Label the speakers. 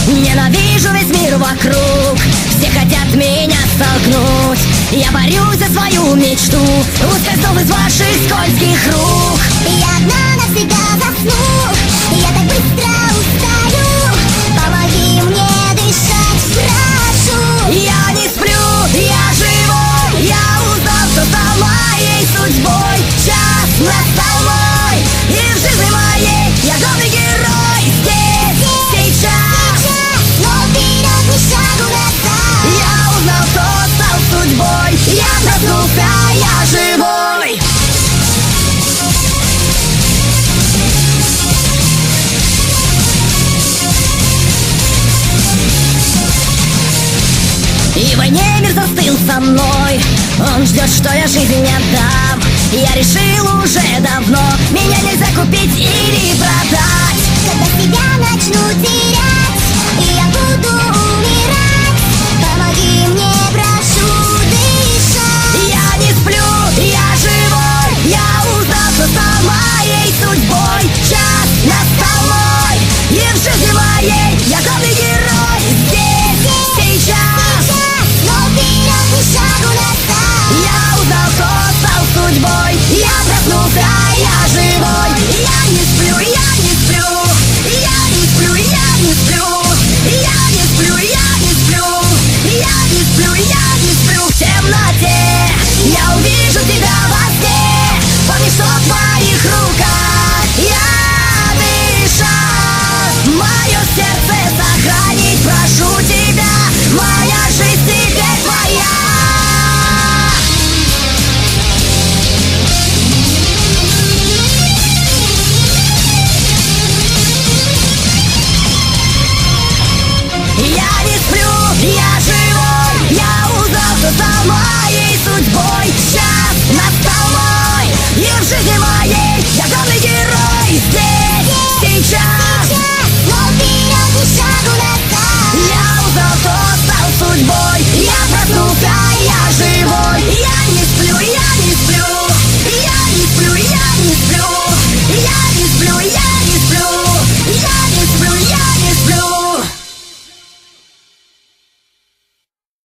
Speaker 1: Ненавижу весь мир вокруг, все хотят меня столкнуть. Я борюсь за свою мечту, ускользнув из ваших скользких рук.
Speaker 2: Я одна навсегда засну, я так быстро устаю. Помоги мне дышать, прошу.
Speaker 1: Я не сплю, я живой, я узнал, что стал моей судьбой. Час настал мой, и в жизни моей я главный герой. Здесь, сейчас,
Speaker 2: но вперед ни шагу назад.
Speaker 1: я узнал, кто стал судьбой. Я проснулся, я живой. И в войне мир застыл со мной, он ждет, что я жизнь не отдам. Я решил уже давно, меня нельзя купить или продать.
Speaker 2: Когда себя начну терять, и я буду умирать, помоги мне, прошу, дышать.
Speaker 1: Я не сплю, я живой, я узнал, что стал моей судьбой. Час настал мой, и в жизни моей я главный герой. Здесь, сейчас,
Speaker 2: Но вперед ни шагу назад.
Speaker 1: я узнал, кто стал судьбой. Я проснулся, я живой. Я не сплю, я не сплю, я не сплю, я не сплю, я не сплю, я не сплю, я не сплю, я не сплю. В темноте я увижу тебя во сне. Помни, что в твоих руках я дышал. Мое сердце